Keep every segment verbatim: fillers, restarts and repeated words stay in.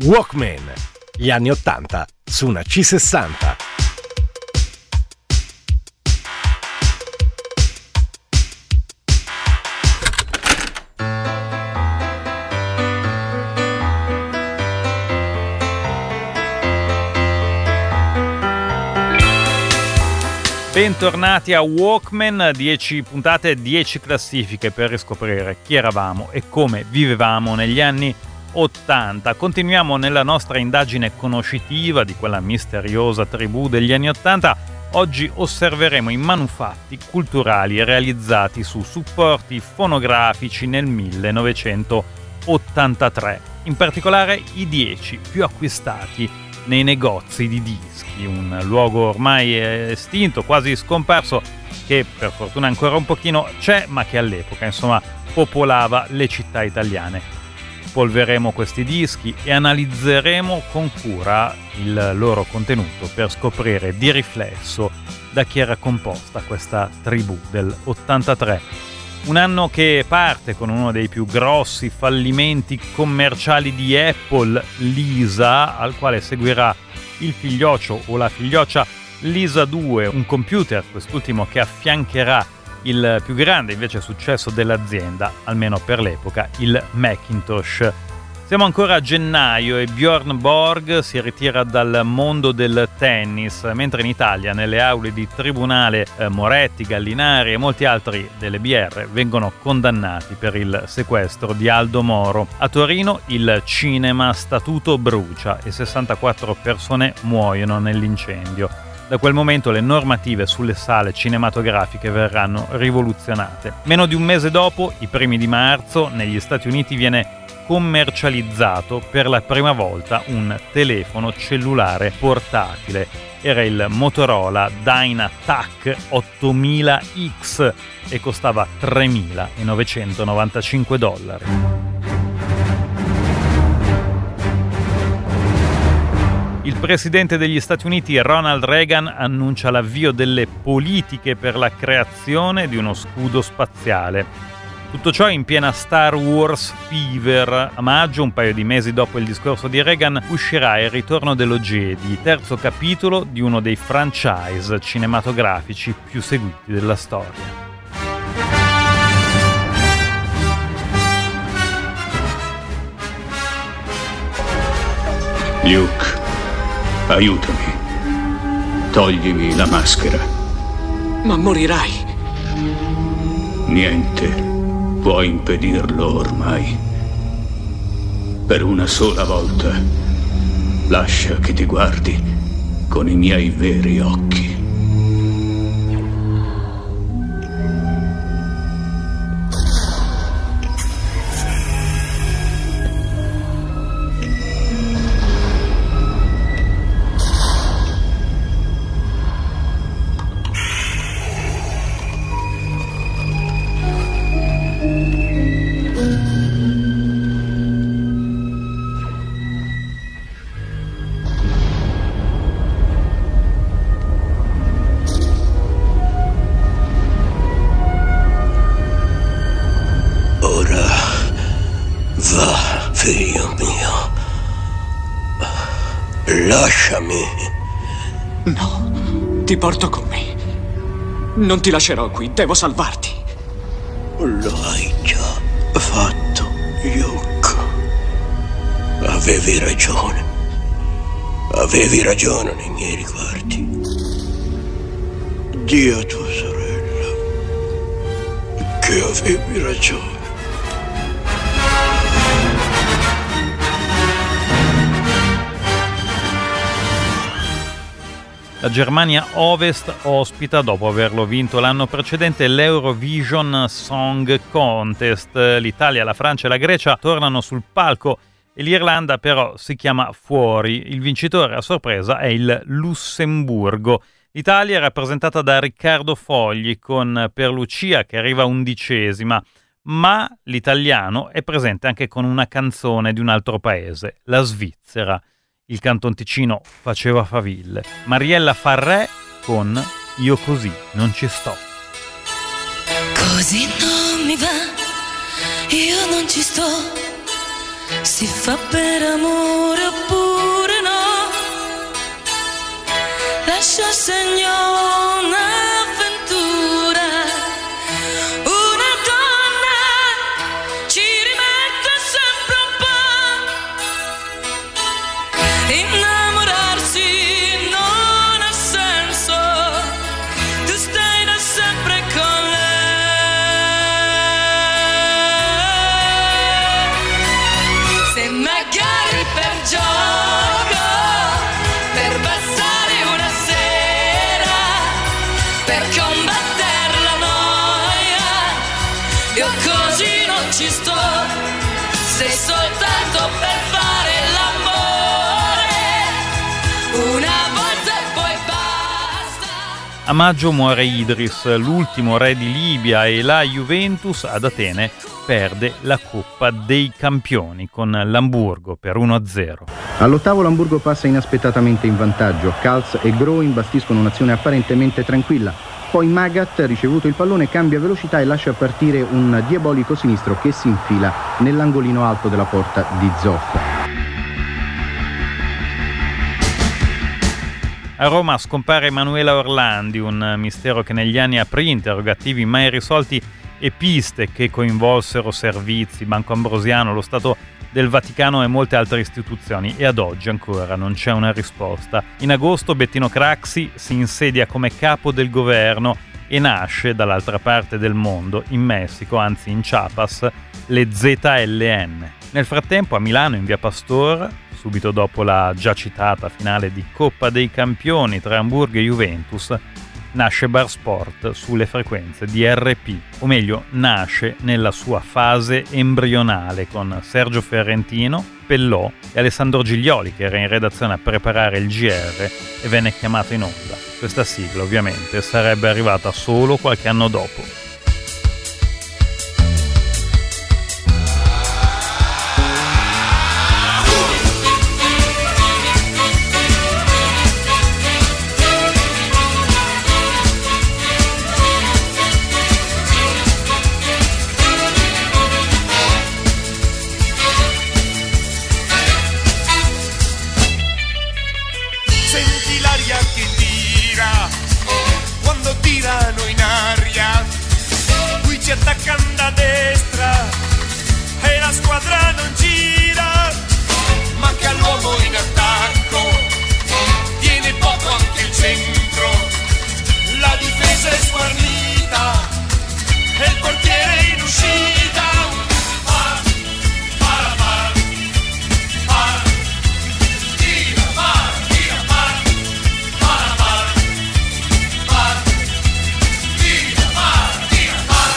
Walkman, gli anni ottanta su una C sessanta. Bentornati a Walkman, dieci puntate, dieci classifiche per riscoprire chi eravamo e come vivevamo negli anni ottanta. Continuiamo nella nostra indagine conoscitiva di quella misteriosa tribù degli anni ottanta. Oggi osserveremo i manufatti culturali realizzati su supporti fonografici nel millenovecentottantatré, in particolare i dieci più acquistati nei negozi di dischi, un luogo ormai estinto, quasi scomparso, che per fortuna ancora un pochino c'è, ma che all'epoca, insomma, popolava le città italiane. Polveremo questi dischi e analizzeremo con cura il loro contenuto per scoprire di riflesso da chi era composta questa tribù del ottantatré. Un anno che parte con uno dei più grossi fallimenti commerciali di Apple, Lisa, al quale seguirà il figlioccio o la figlioccia Lisa due, un computer, quest'ultimo che affiancherà il più grande invece successo dell'azienda, almeno per l'epoca, il Macintosh. Siamo ancora a gennaio e Björn Borg si ritira dal mondo del tennis, mentre in Italia, nelle aule di tribunale, eh, Moretti, Gallinari e molti altri delle B R vengono condannati per il sequestro di Aldo Moro. A Torino il cinema Statuto brucia e sessantaquattro persone muoiono nell'incendio. Da quel momento le normative sulle sale cinematografiche verranno rivoluzionate. Meno di un mese dopo, i primi di marzo, negli Stati Uniti viene commercializzato per la prima volta un telefono cellulare portatile. Era il Motorola Dynatac ottomila X e costava tremilanovecentonovantacinque dollari. Il presidente degli Stati Uniti Ronald Reagan annuncia l'avvio delle politiche per la creazione di uno scudo spaziale. Tutto ciò in piena Star Wars fever. A maggio, un paio di mesi dopo il discorso di Reagan, uscirà Il ritorno dello Jedi, terzo capitolo di uno dei franchise cinematografici più seguiti della storia. Luke, aiutami. Toglimi la maschera. Ma morirai. Niente può impedirlo ormai. Per una sola volta, lascia che ti guardi con i miei veri occhi. Figlio mio, lasciami. No, ti porto con me. Non ti lascerò qui, devo salvarti. Lo hai già fatto, Luke. Avevi ragione. Avevi ragione nei miei riguardi. Dì a tua sorella che avevi ragione. La Germania Ovest ospita, dopo averlo vinto l'anno precedente, l'Eurovision Song Contest. L'Italia, la Francia e la Grecia tornano sul palco e l'Irlanda però si chiama fuori. Il vincitore a sorpresa è il Lussemburgo. L'Italia è rappresentata da Riccardo Fogli con Per Lucia che arriva undicesima, ma l'italiano è presente anche con una canzone di un altro paese, la Svizzera. Il Canton Ticino faceva faville. Mariella Farré con Io così non ci sto. Così non mi va, io non ci sto, si fa per amore oppure no, lascia segno un'avventura, una donna ci rimette sempre un po', innamorarsi non ha senso, tu stai da sempre con lei, se magari per gioco, per passare una sera, per combattere la noia, io così non ci sto, sei soltanto per fare l'amore, una volta e poi basta. A maggio muore Idris, l'ultimo re di Libia, e la Juventus ad Atene perde la Coppa dei Campioni con l'Amburgo per uno a zero. All'ottavo l'Amburgo passa inaspettatamente in vantaggio. Kals e Groin bastiscono un'azione apparentemente tranquilla. Poi Magat, ricevuto il pallone, cambia velocità e lascia partire un diabolico sinistro che si infila nell'angolino alto della porta di Zoff. A Roma scompare Emanuela Orlandi, un mistero che negli anni aprì interrogativi mai risolti e piste che coinvolsero servizi, Banco Ambrosiano, lo Stato del Vaticano e molte altre istituzioni, e ad oggi ancora non c'è una risposta. In agosto Bettino Craxi si insedia come capo del governo e nasce dall'altra parte del mondo, in Messico, anzi in Chiapas, le Z L N. Nel frattempo a Milano, in via Pastor, subito dopo la già citata finale di Coppa dei Campioni tra Amburgo e Juventus, nasce Bar Sport sulle frequenze di R P, o meglio nasce nella sua fase embrionale con Sergio Ferrentino, Pellò e Alessandro Giglioli, che era in redazione a preparare il G R e venne chiamato in onda. Questa sigla ovviamente sarebbe arrivata solo qualche anno dopo. Attaccando a destra e la squadra non gira, manca l'uomo in attacco, tiene poco anche il centro, la difesa è sguarnita e il portiere in uscita. Par, para, par, par, tira, par, tira, par, para, par, par, tira, par, tira, par.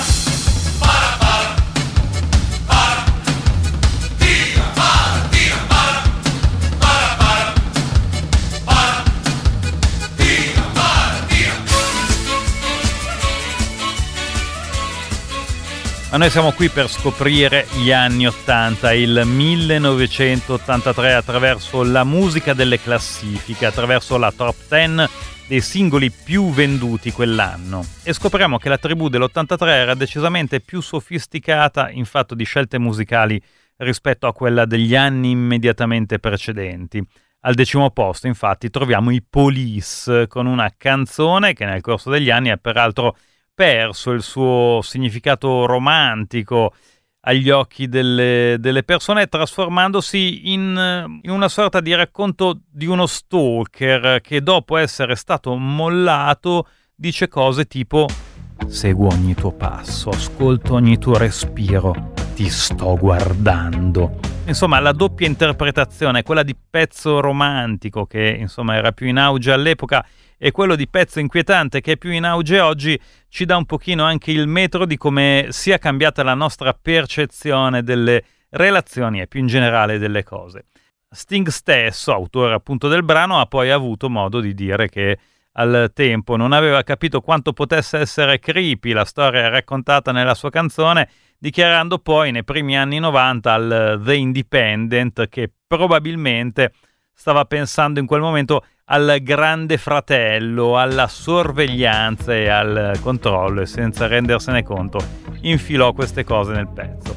Ma noi siamo qui per scoprire gli anni ottanta, il millenovecentottantatré, attraverso la musica delle classifiche, attraverso la top dieci dei singoli più venduti quell'anno. E scopriamo che la tribù dell'ottantatré era decisamente più sofisticata in fatto di scelte musicali rispetto a quella degli anni immediatamente precedenti. Al decimo posto, infatti, troviamo i Police, con una canzone che nel corso degli anni ha peraltro perso il suo significato romantico agli occhi delle, delle persone, trasformandosi in, in una sorta di racconto di uno stalker che, dopo essere stato mollato, dice cose tipo: seguo ogni tuo passo, ascolto ogni tuo respiro, ti sto guardando. Insomma, la doppia interpretazione, quella di pezzo romantico che insomma era più in auge all'epoca, e quello di pezzo inquietante che è più in auge oggi, ci dà un pochino anche il metro di come sia cambiata la nostra percezione delle relazioni e più in generale delle cose. Sting stesso, autore appunto del brano, ha poi avuto modo di dire che al tempo non aveva capito quanto potesse essere creepy la storia raccontata nella sua canzone, dichiarando poi nei primi anni novanta al The Independent che probabilmente stava pensando in quel momento al grande fratello, alla sorveglianza e al controllo, e senza rendersene conto infilò queste cose nel pezzo.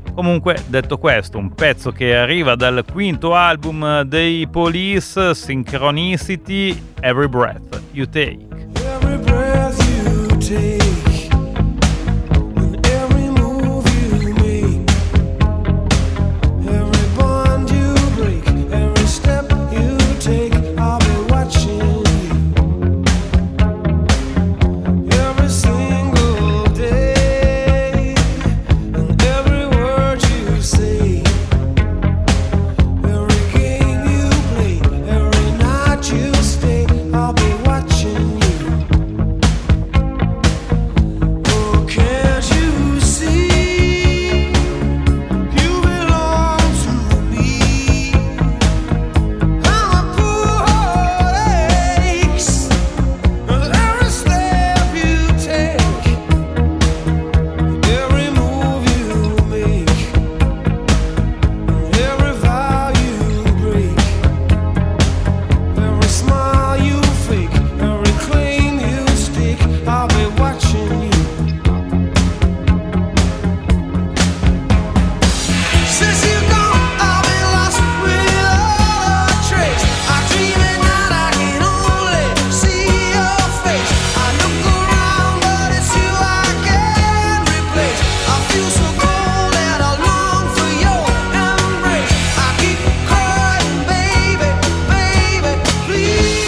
Comunque, detto questo, un pezzo che arriva dal quinto album dei Police, Synchronicity, Every Breath You Take. Every breath you take, and every move you make, every bond you break, every step you take, I'll be watching you. Every single day, and every word you say, every game you play, every night you stay, I'll be watching you. Oh, can't you see? You belong to me. I'm a poor heart aches with every step you take, every move you make, every vow you break, every smile you fake, every claim you stake, I'll be watching you. Since you've gone, I've been lost without a trace. I dream at night, I can only see your face. I look around, but it's you I can't replace. I feel so cold and I long for your embrace. I keep crying, baby, baby, please.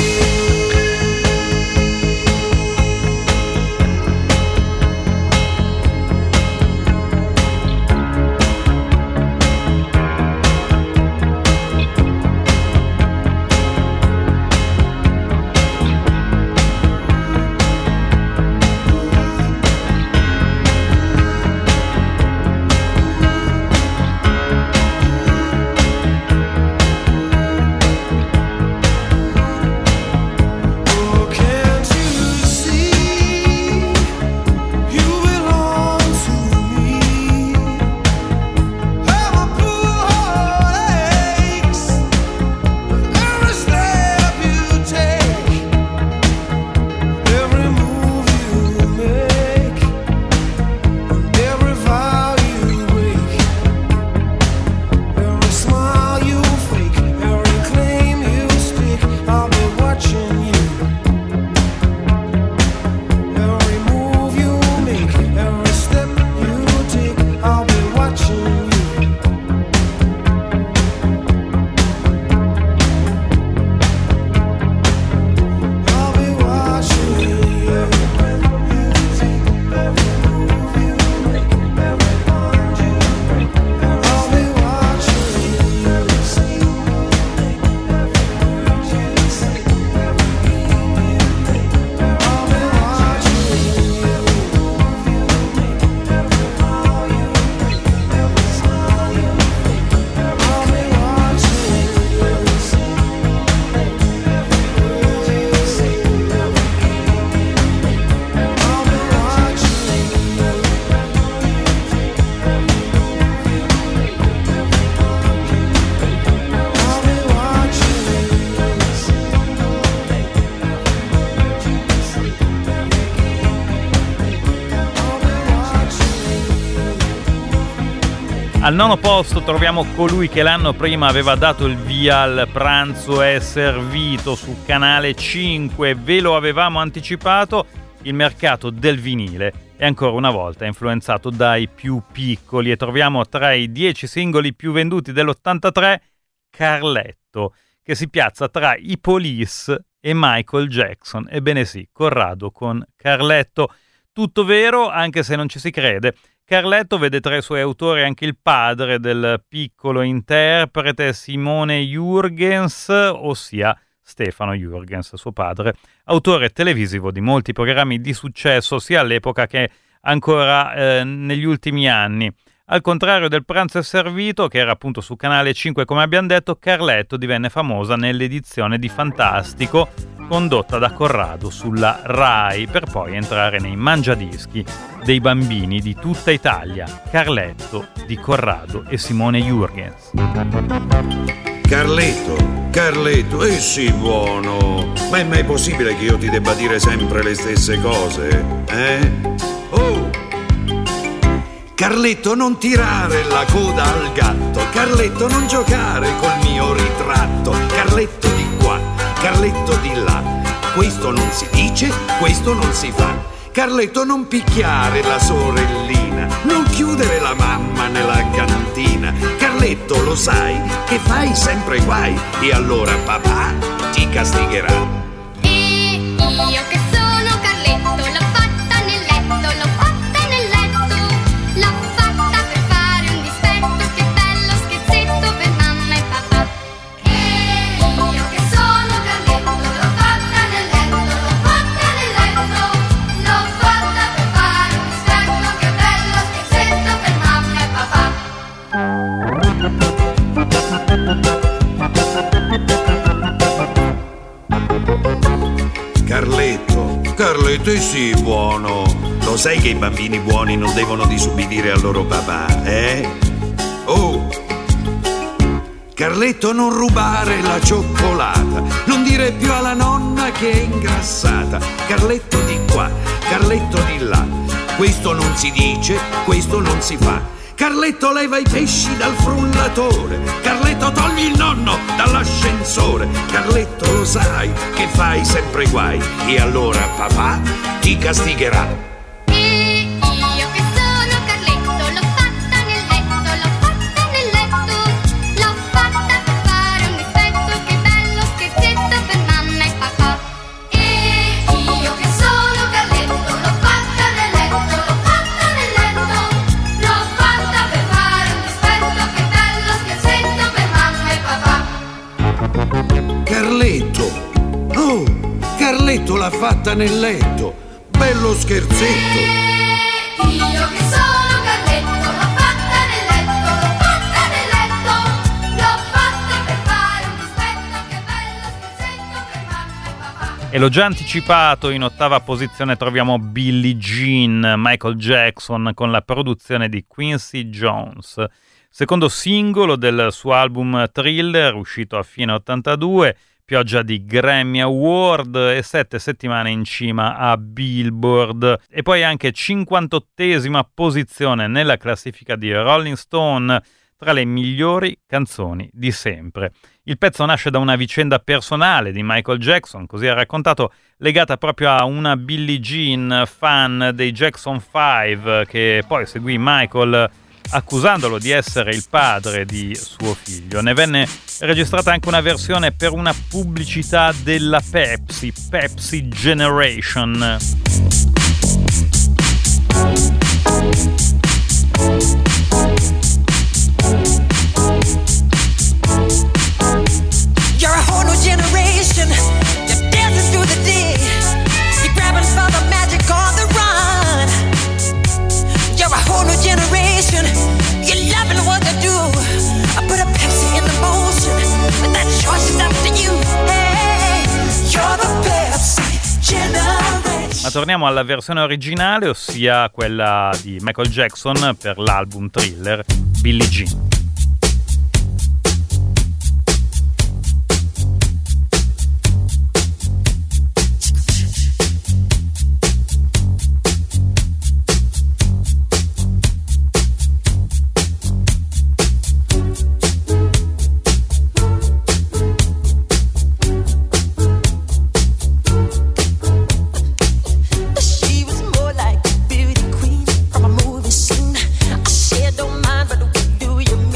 Oh, can't you see? You belong to me. I'm a poor heart aches with every step you take, every move you make, every vow you break, every smile you fake, every claim you stake, I'll be watching you. Every move you make, every step you take, I'll be watching you. I'll be watching you. Every breath you take, every move you make, every bond you break, I'll be watching you. Every single day, every word you say, every game you play, I'll be watching you. Every move you make, every vow you break, every smile you fake, I'll be watching you. Every single day, every word you say, every game you play, I'll be watching you. Every breath you take, every move you make, every bond you break, I'll be watching you. Every single day, every word you say, every game you play, I'll be watching you. Al nono posto troviamo colui che l'anno prima aveva dato il via al Pranzo è servito su Canale cinque. Ve lo avevamo anticipato, il mercato del vinile è ancora una volta influenzato dai più piccoli e troviamo tra i dieci singoli più venduti dell'ottantatré Carletto, che si piazza tra i Police e Michael Jackson. Ebbene sì, Corrado con Carletto. Tutto vero, anche se non ci si crede. Carletto vede tra i suoi autori anche il padre del piccolo interprete Simone Jurgens, ossia Stefano Jurgens, suo padre, autore televisivo di molti programmi di successo sia all'epoca che ancora eh, negli ultimi anni. Al contrario del Pranzo è servito, che era appunto su Canale cinque come abbiamo detto, Carletto divenne famosa nell'edizione di Fantastico condotta da Corrado sulla Rai, per poi entrare nei mangiadischi dei bambini di tutta Italia. Carletto di Corrado e Simone Jurgens. Carletto, Carletto, eh sì, buono. Ma è mai possibile che io ti debba dire sempre le stesse cose? Eh? Oh! Carletto, non tirare la coda al gatto. Carletto, non giocare col mio ritratto. Carletto di qua, Carletto di là. Questo non si dice, questo non si fa. Carletto, non picchiare la sorellina, non chiudere la mamma nella cantina. Carletto, lo sai che fai sempre guai, e allora papà ti castigherà. E io che sono Carletto, l'ho fatta nel letto, l'ho fatta nel letto, l'ho fatta per fare un dispetto, che bello scherzetto per mamma e papà. E io che sono Carletto, l'ho fatta nel letto, l'ho fatta nel letto, l'ho fatta per fare un dispetto, che bello scherzetto per mamma e papà. Carletto, Carletto, e sì, buono. Lo sai che i bambini buoni non devono disubbidire al loro papà, eh? Oh! Carletto, non rubare la cioccolata, non dire più alla nonna che è ingrassata. Carletto di qua, Carletto di là. Questo non si dice, questo non si fa. Carletto, leva i pesci dal frullatore. Carletto, togli il nonno dall'ascensore. Carletto, lo sai che fai sempre guai, e allora papà ti castigherà. E io che sono Carletto, l'ho fatta nel letto, l'ho fatta nel letto, l'ho fatta per fare un dispetto, che bello scherzetto per mamma e papà. E io che sono Carletto, l'ho fatta nel letto, l'ho fatta nel letto, l'ho fatta per fare un dispetto, che bello scherzetto per mamma e papà. Carletto, oh, Carletto l'ha fatta nel letto. Bello scherzetto. Io che sono Carletto, l'ho fatta nel letto, l'ho fatta nel letto, l'ho fatta per fare un dispetto, che bello scherzetto per mamma e papà. E l'ho già anticipato, in ottava posizione troviamo Billie Jean, Michael Jackson, con la produzione di Quincy Jones. Secondo singolo del suo album Thriller, uscito a fine ottantadue, pioggia di Grammy Award e sette settimane in cima a Billboard. E poi anche cinquantottesima posizione nella classifica di Rolling Stone tra le migliori canzoni di sempre. Il pezzo nasce da una vicenda personale di Michael Jackson, così ha raccontato, legata proprio a una Billie Jean, fan dei Jackson Five, che poi seguì Michael accusandolo di essere il padre di suo figlio. Ne venne registrata anche una versione per una pubblicità della Pepsi, Pepsi Generation. You're a whole new generation. You're dancing through the day. You're grabbing for the magic on the run. You're a whole new generation. You're loving what you do. I put a Pepsi in the motion, but that choice is up to you. Hey, you're the Pepsi generation. Ma torniamo alla versione originale, ossia quella di Michael Jackson per l'album Thriller, Billie Jean. She was more like a beauty queen from a movie scene. I said, don't mind, but what do you mean?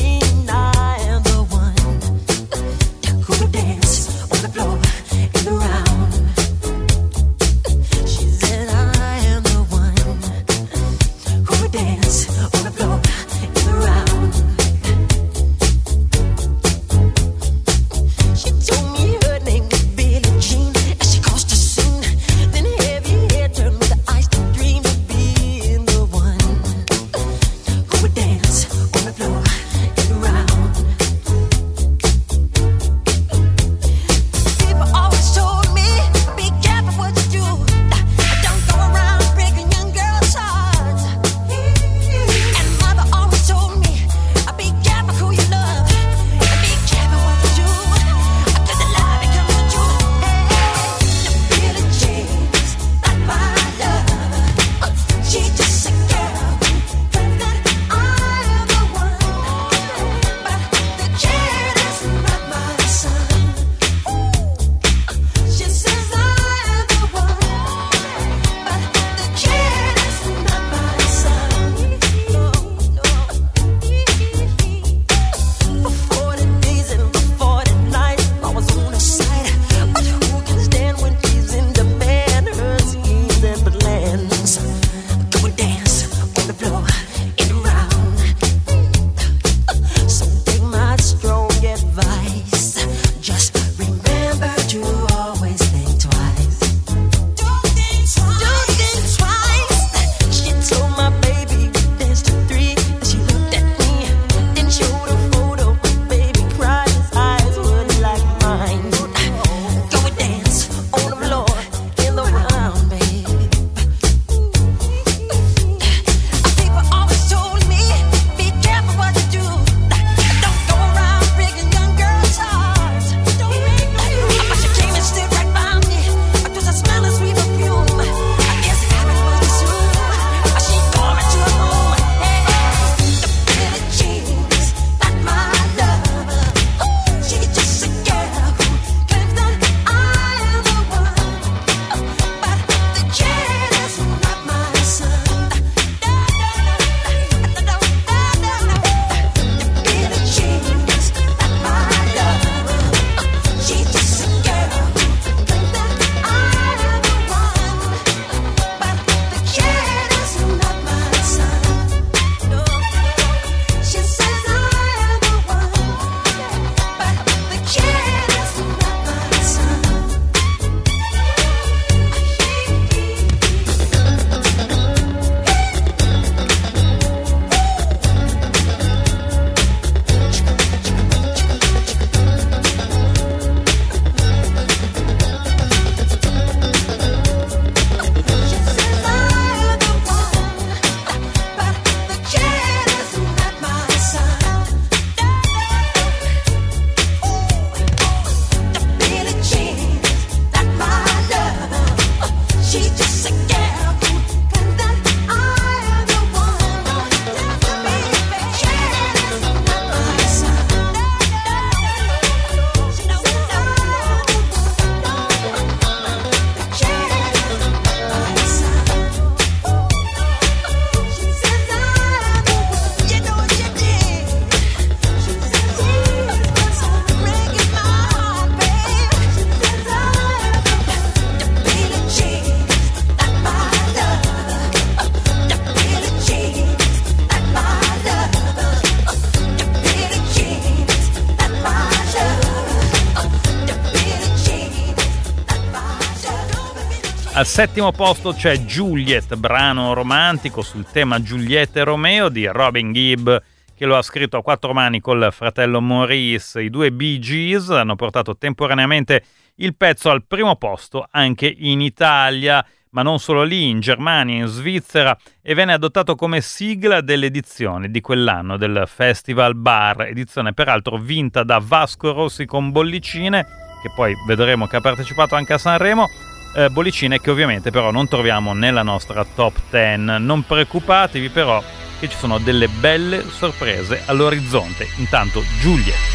Al settimo posto c'è Juliet, brano romantico sul tema Giulietta e Romeo di Robin Gibb, che lo ha scritto a quattro mani col fratello Maurice. I due Bee Gees hanno portato temporaneamente il pezzo al primo posto anche in Italia, ma non solo lì, in Germania, in Svizzera, e venne adottato come sigla dell'edizione di quell'anno del Festival Bar, edizione peraltro vinta da Vasco Rossi con Bollicine, che poi vedremo che ha partecipato anche a Sanremo. Eh, bollicine che ovviamente però non troviamo nella nostra top dieci. Non preoccupatevi però che ci sono delle belle sorprese all'orizzonte. Intanto Juliet.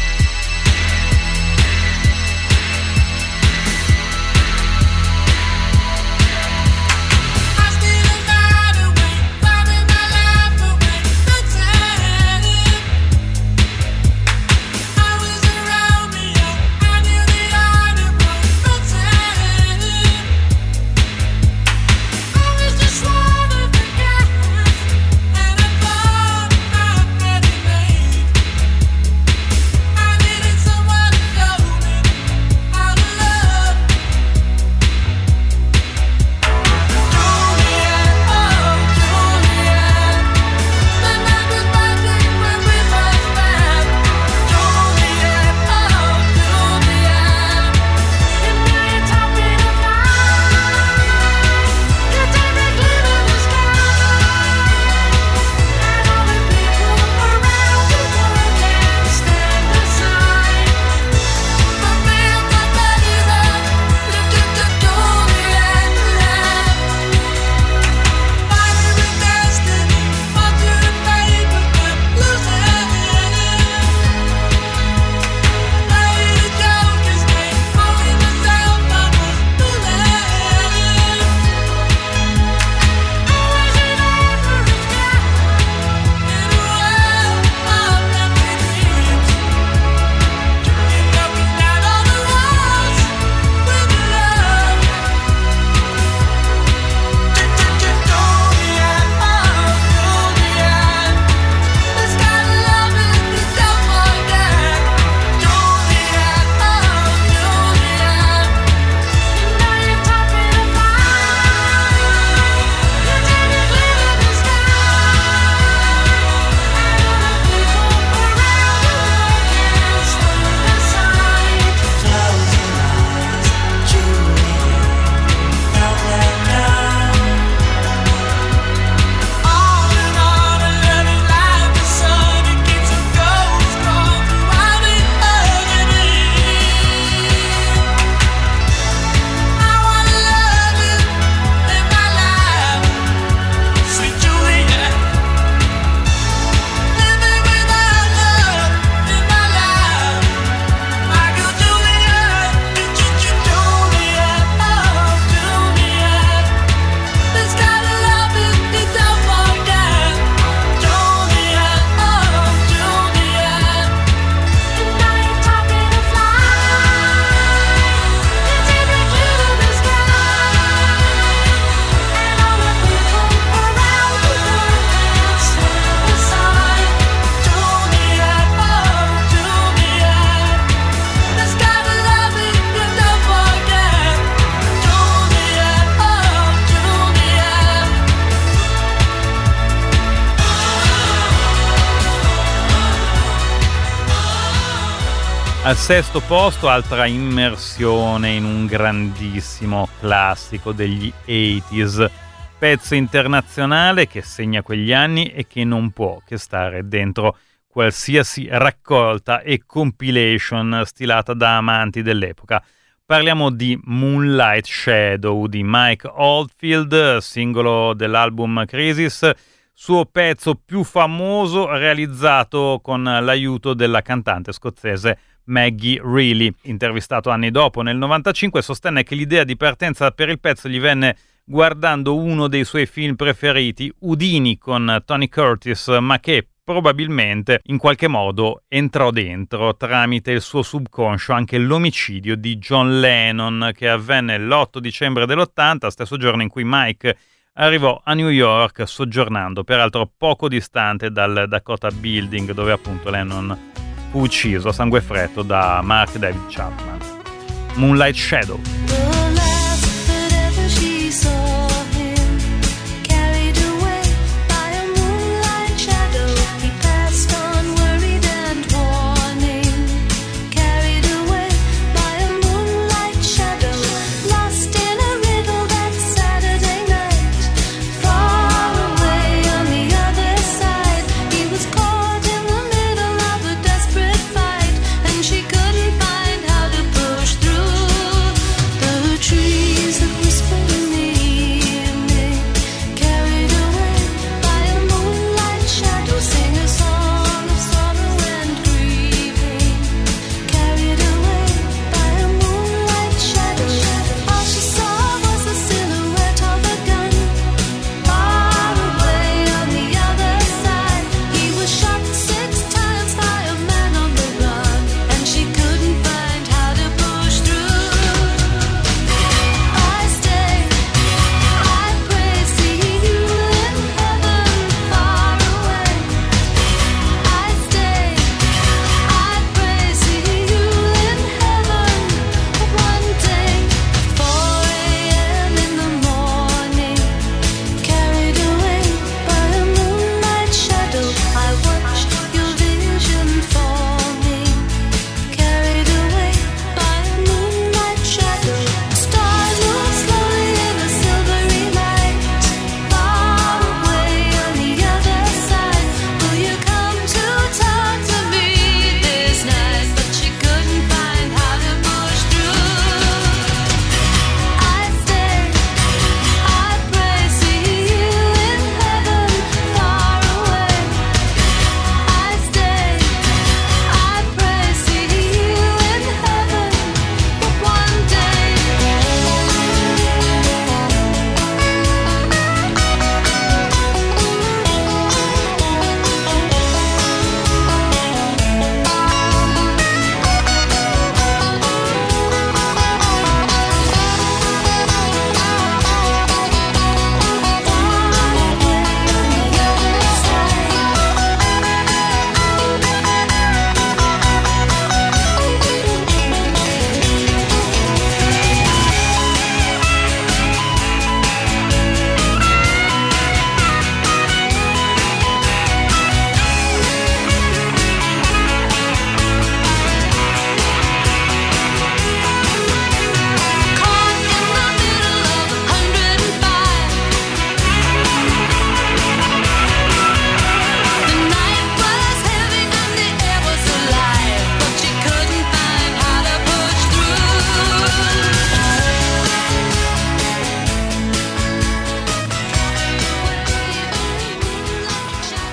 Al sesto posto, altra immersione in un grandissimo classico degli ottanta, pezzo internazionale che segna quegli anni e che non può che stare dentro qualsiasi raccolta e compilation stilata da amanti dell'epoca. Parliamo di Moonlight Shadow di Mike Oldfield, singolo dell'album Crisis, suo pezzo più famoso realizzato con l'aiuto della cantante scozzese Maggie Reilly. Intervistato anni dopo, nel novantacinque, sostenne che l'idea di partenza per il pezzo gli venne guardando uno dei suoi film preferiti, Houdini con Tony Curtis, ma che probabilmente in qualche modo entrò dentro tramite il suo subconscio anche l'omicidio di John Lennon, che avvenne l'otto dicembre dell'ottanta, stesso giorno in cui Mike arrivò a New York, soggiornando peraltro poco distante dal Dakota Building, dove appunto Lennon fu ucciso a sangue freddo da Mark David Chapman. Moonlight Shadow. The last that ever she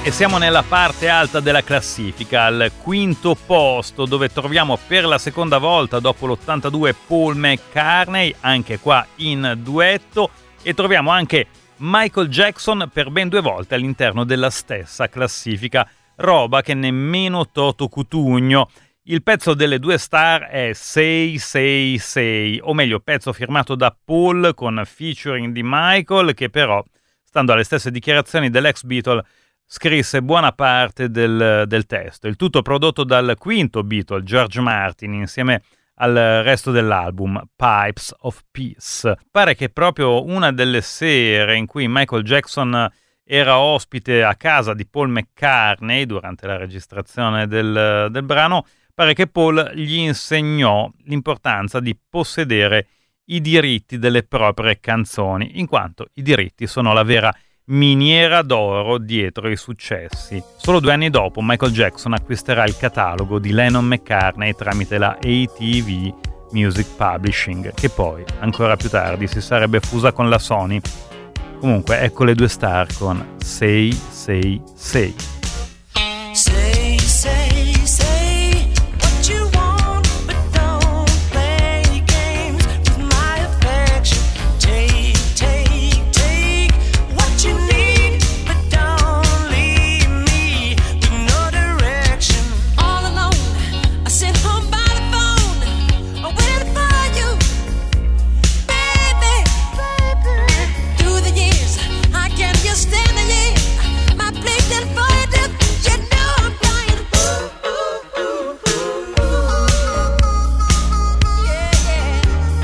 E siamo nella parte alta della classifica, al quinto posto, dove troviamo per la seconda volta dopo l'ottantadue Paul McCartney, anche qua in duetto, e troviamo anche Michael Jackson per ben due volte all'interno della stessa classifica, roba che nemmeno Toto Cutugno. Il pezzo delle due star è sei sei sei, o meglio pezzo firmato da Paul con featuring di Michael, che però, stando alle stesse dichiarazioni dell'ex Beatle, scrisse buona parte del, del testo. Il tutto prodotto dal quinto Beatle, George Martin, insieme al resto dell'album, Pipes of Peace. Pare che proprio una delle sere in cui Michael Jackson era ospite a casa di Paul McCartney durante la registrazione del, del brano, pare che Paul gli insegnò l'importanza di possedere i diritti delle proprie canzoni, in quanto i diritti sono la vera miniera d'oro dietro i successi. Solo due anni dopo Michael Jackson acquisterà il catalogo di Lennon-McCartney tramite la A T V Music Publishing, che poi, ancora più tardi, si sarebbe fusa con la Sony. Comunque, ecco le due star con sei sei sei. Say, say, say what you want, but don't play games with my affection. Take, take, take what you need, but don't leave me with no direction. All alone, I sit home by the phone, waiting for you, baby, baby. Through the years, I can't just stand the year. My place and for you, you know I'm dying. Ooh, ooh, ooh, ooh, ooh. Yeah,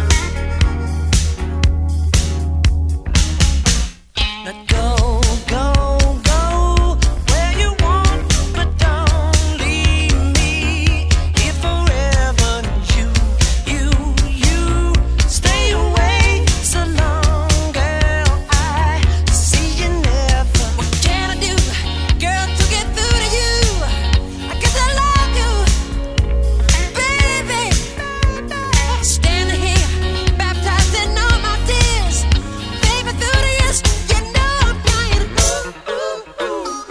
yeah. Now go, go, go where you want, but don't leave me here forever. You, you, you stay away so long, girl. I see you never. What can I do, girl, to get through to you? I guess I love you, baby. Standing here, baptized in all my tears, baby. Through the years, you know I'm crying. Ooh, ooh, ooh,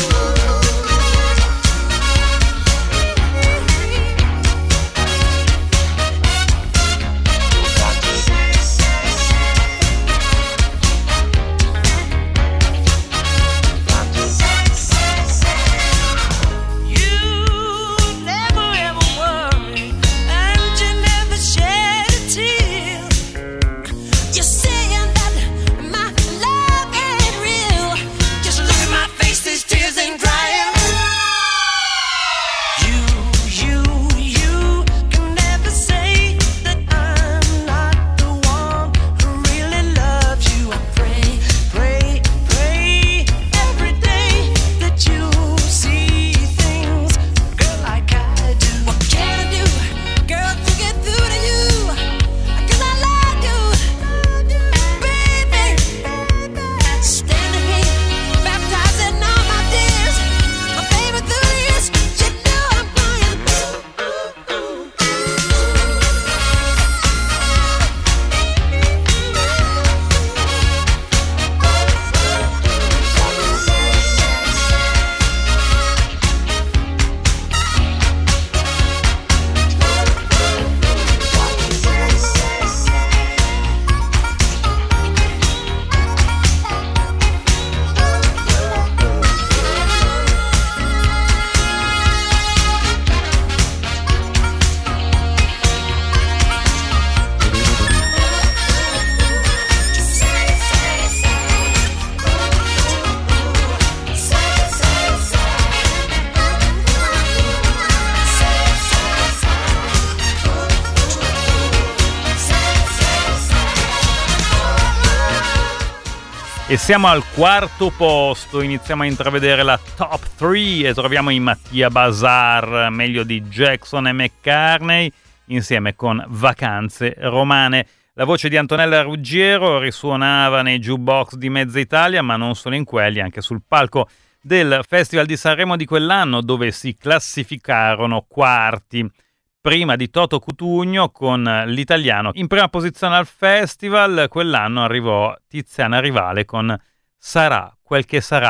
you never ever worry, and you never shed a tear. You're saying that my love ain't real. Just look at my face, these tears ain't drying. You, you, you can never say that I'm not the one who really loves you. I pray, pray, pray every day that you see things, girl, like I do. What can I do, girl, to get through to you? I guess I love you, baby. Standing here, baptized in all my tears, my baby, through the years, you know I'm crying. Ooh, ooh, E siamo al quarto posto, iniziamo a intravedere la top tre e troviamo i Mattia Bazar, meglio di Jackson e McCartney, insieme con Vacanze Romane. La voce di Antonella Ruggiero risuonava nei jukebox di Mezza Italia, ma non solo in quelli, anche sul palco del Festival di Sanremo di quell'anno, dove si classificarono quarti. Prima di Toto Cutugno con l'italiano in prima posizione al festival, quell'anno arrivò Tiziana Rivale con Sarà quel che sarà.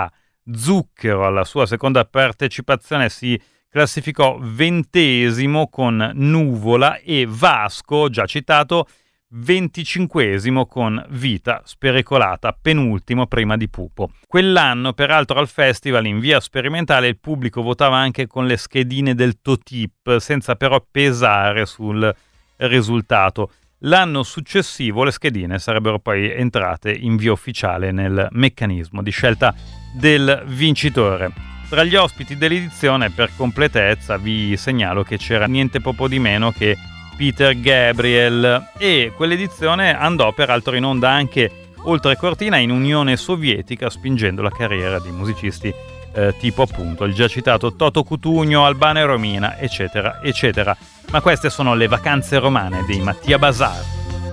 Zucchero alla sua seconda partecipazione si classificò ventesimo con Nuvola e Vasco, già citato, venticinquesimo con Vita spericolata, penultimo prima di Pupo. Quell'anno, peraltro, al festival in via sperimentale il pubblico votava anche con le schedine del Totip, senza però pesare sul risultato. L'anno successivo le schedine sarebbero poi entrate in via ufficiale nel meccanismo di scelta del vincitore. Tra gli ospiti dell'edizione, per completezza, vi segnalo che c'era niente poco di meno che Peter Gabriel, e quell'edizione andò peraltro in onda anche oltre cortina in Unione Sovietica, spingendo la carriera di musicisti eh, tipo appunto il già citato Toto Cutugno, Albano e Romina, eccetera eccetera. Ma queste sono le vacanze romane dei Mattia Bazar.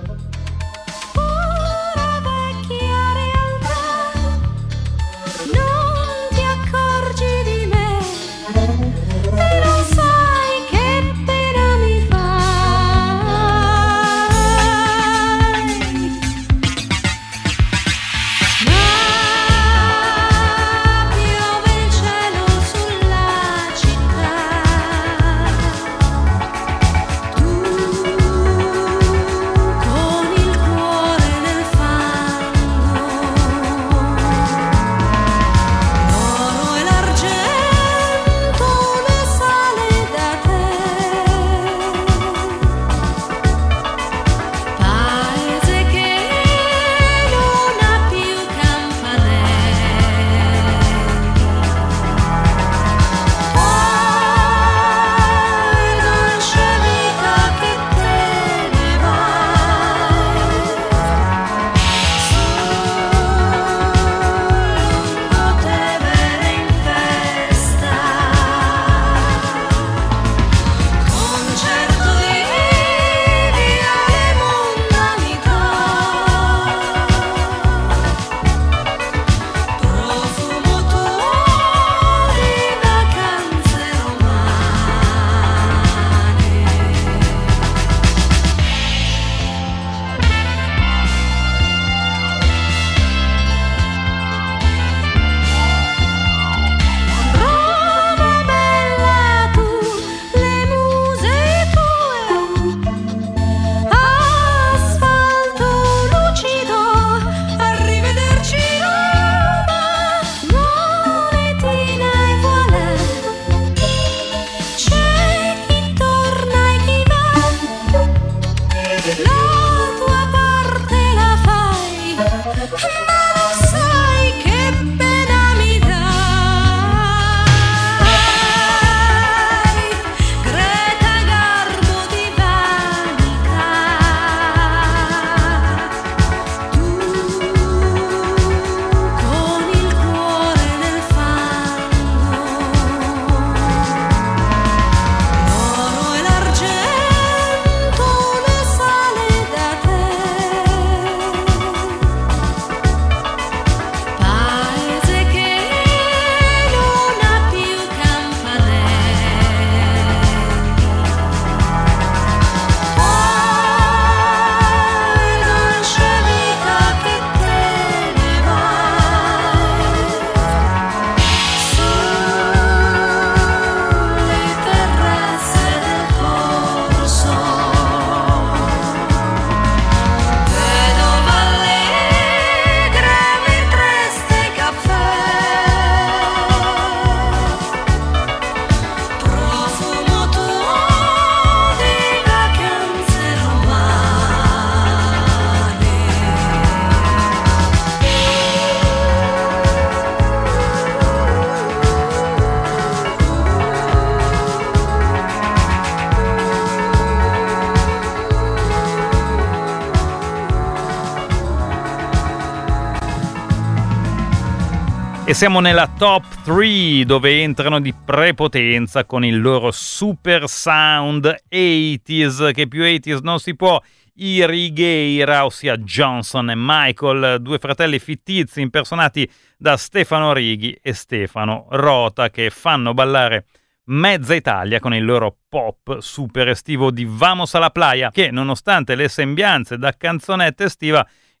E siamo nella top tre, dove entrano di prepotenza con il loro super sound ottanta, che più ottanta non si può, i Righeira, ossia Johnson e Michael, due fratelli fittizi impersonati da Stefano Righi e Stefano Rota, che fanno ballare mezza Italia con il loro pop super estivo di Vamos a la Playa, che nonostante le sembianze da canzonetta estiva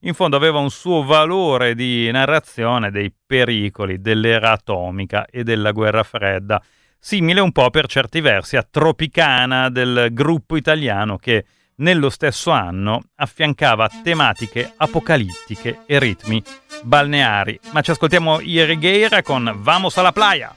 in fondo aveva un suo valore di narrazione dei pericoli dell'era atomica e della guerra fredda, simile un po' per certi versi a Tropicana del gruppo italiano che nello stesso anno affiancava tematiche apocalittiche e ritmi balneari. Ma ci ascoltiamo Irrigueira con Vamos a la playa.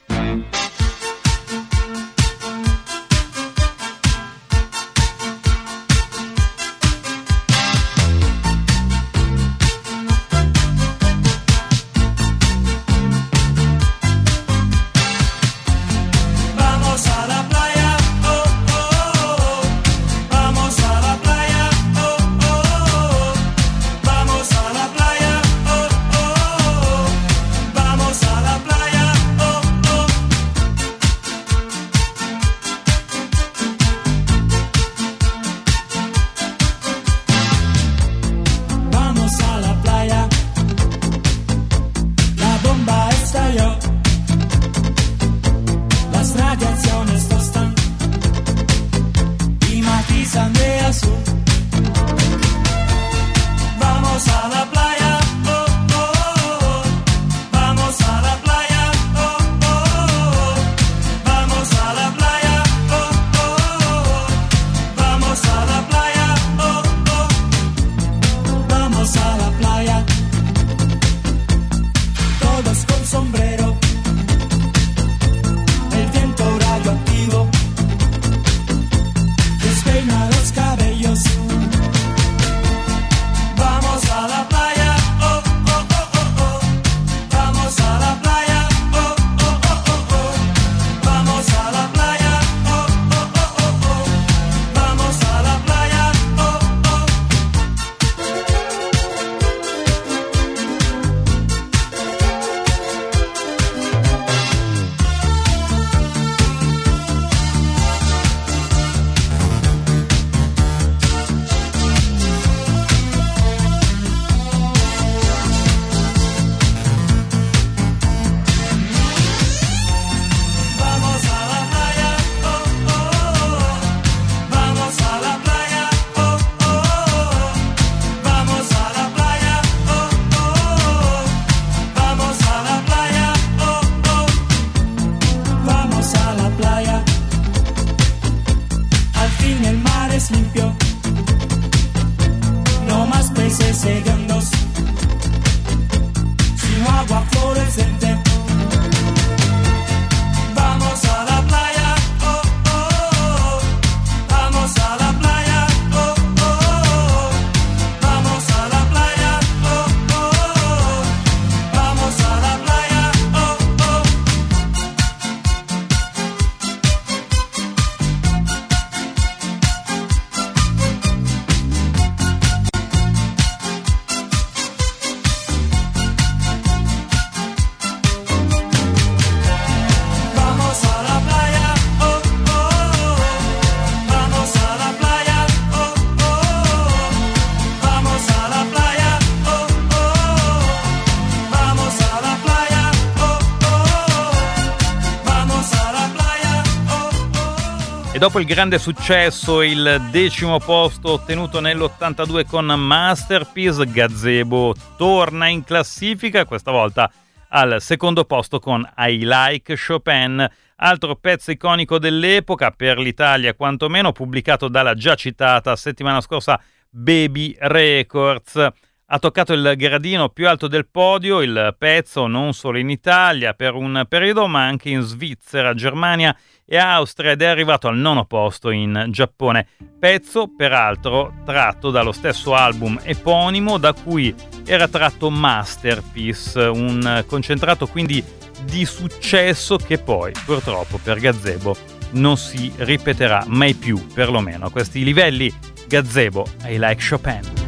E dopo il grande successo, il decimo posto ottenuto nell'ottantadue con Masterpiece, Gazebo torna in classifica, questa volta al secondo posto con I Like Chopin, altro pezzo iconico dell'epoca, per l'Italia quantomeno, pubblicato dalla già citata settimana scorsa Baby Records. Ha toccato il gradino più alto del podio il pezzo non solo in Italia per un periodo, ma anche in Svizzera, Germania e Austria, ed è arrivato al nono posto in Giappone. Pezzo peraltro tratto dallo stesso album eponimo da cui era tratto Masterpiece, un concentrato quindi di successo che poi purtroppo per Gazebo non si ripeterà mai più, perlomeno a questi livelli. Gazebo, I Like Chopin.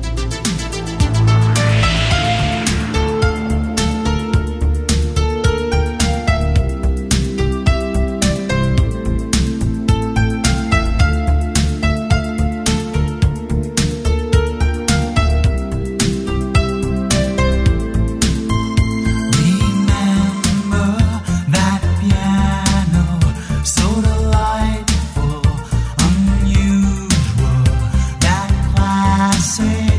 Say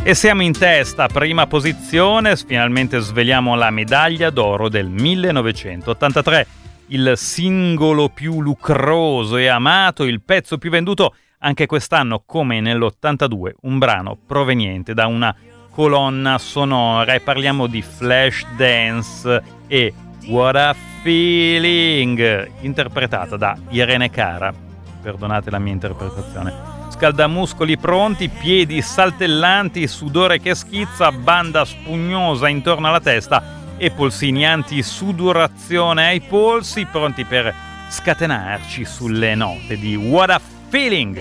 E siamo in testa, prima posizione, finalmente sveliamo la medaglia d'oro del millenovecentottantatré, il singolo più lucroso e amato, il pezzo più venduto anche quest'anno come nell'ottantadue, un brano proveniente da una colonna sonora, e parliamo di Flashdance e What a Feeling, interpretata da Irene Cara. Perdonate la mia interpretazione. Scaldamuscoli pronti, piedi saltellanti, sudore che schizza, banda spugnosa intorno alla testa e polsini anti-sudorazione ai polsi, pronti per scatenarci sulle note di What a Feeling.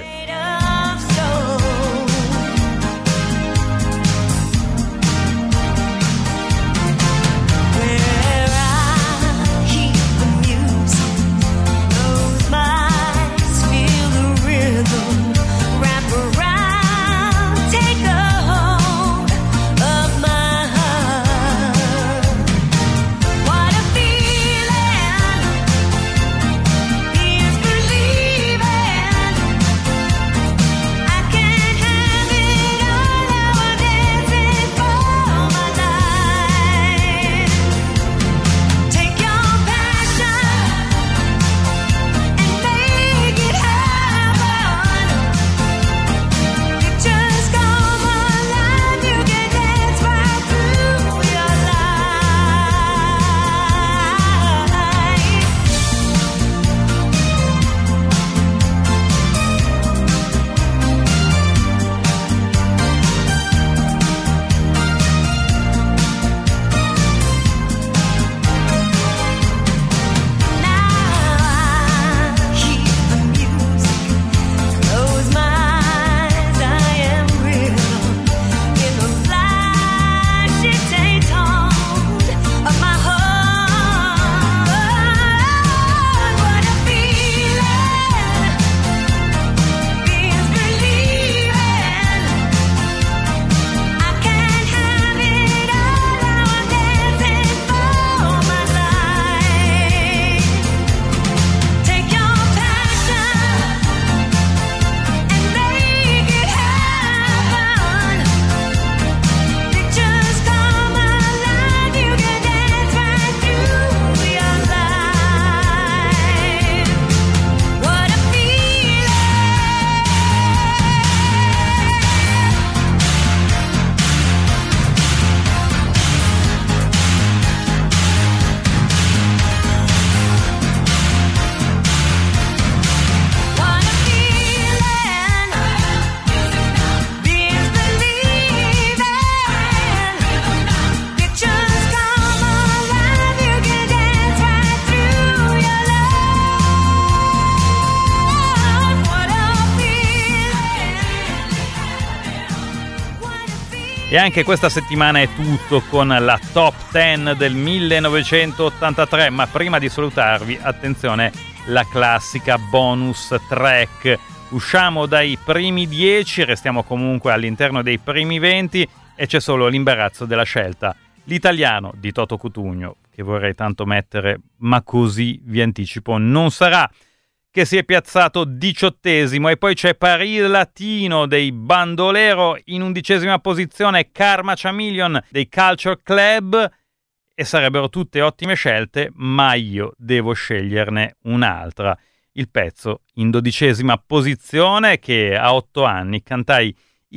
E anche questa settimana è tutto con la top dieci del millenovecentottantatré, ma prima di salutarvi, attenzione, la classica bonus track. Usciamo dai primi dieci, restiamo comunque all'interno dei primi venti e c'è solo l'imbarazzo della scelta. L'italiano di Toto Cutugno, che vorrei tanto mettere, ma così vi anticipo non sarà, che si è piazzato diciottesimo, e poi c'è París Latino dei Bandolero in undicesima posizione, Karma Chameleon dei Culture Club, e sarebbero tutte ottime scelte, ma io devo sceglierne un'altra. Il pezzo in dodicesima posizione che a otto anni cantai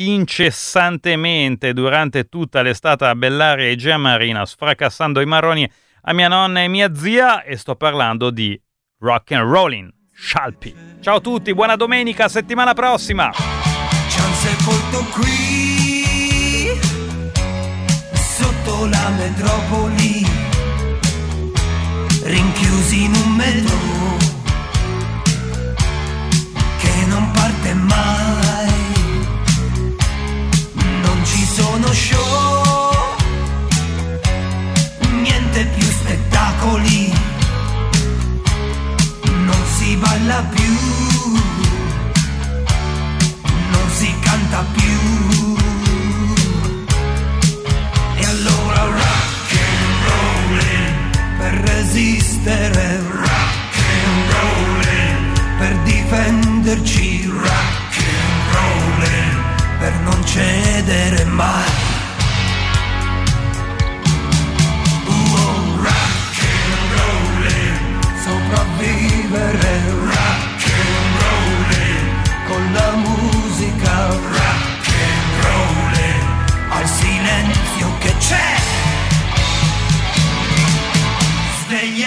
incessantemente durante tutta l'estate a Bellaria e Gea Marina, sfracassando i marroni a mia nonna e mia zia, e sto parlando di Rock and Rollin' Scialpi. Ciao a tutti, buona domenica, settimana prossima. Ci han sepolto qui sotto la metropoli, rinchiusi in un metro che non parte mai. Non ci sono show, niente più spettacoli, non si balla più, non si canta più. E allora rock and rollin', per resistere, rock and rollin', per difenderci, rock and rollin', per non cedere mai.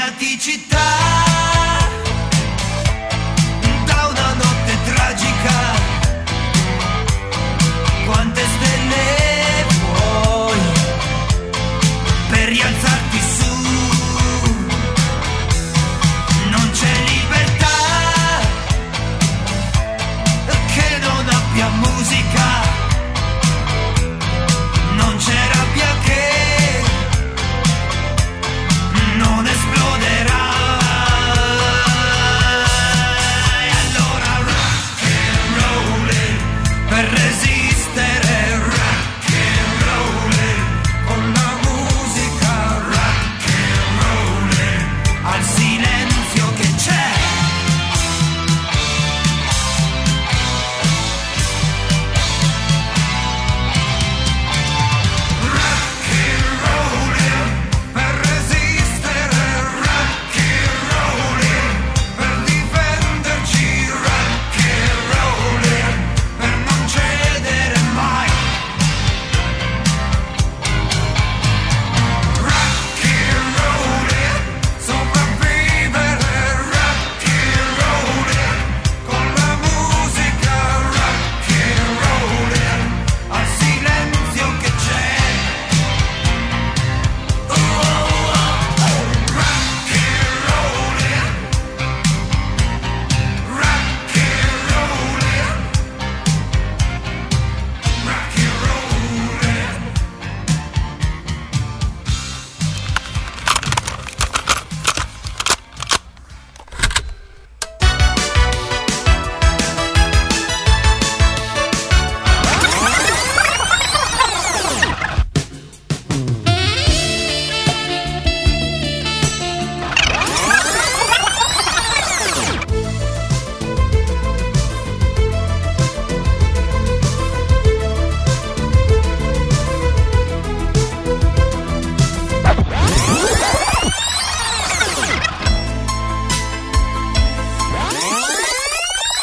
fanaticità da una notte tragica. Quante stelle vuoi per rialzarti su? Non c'è libertà che non abbia musica, non c'è rabbia che non esploderà. E allora rock and rollin' per resistere, rock and rollin' con la musica, rock and rollin' al silenzio che c'è. Rock and rollin' per resistere, rock and rollin' per difenderci, rock and rollin' per non cedere mai. Rock and rollin', sopravvivere, rock and rollin' con la musica, rock and rollin' al silenzio che c'è. Oh, oh, oh. Rock and rollin', rock and rollin', rock and rollin'.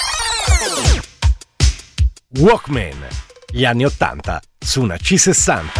Walkman, gli anni ottanta su una C sessanta.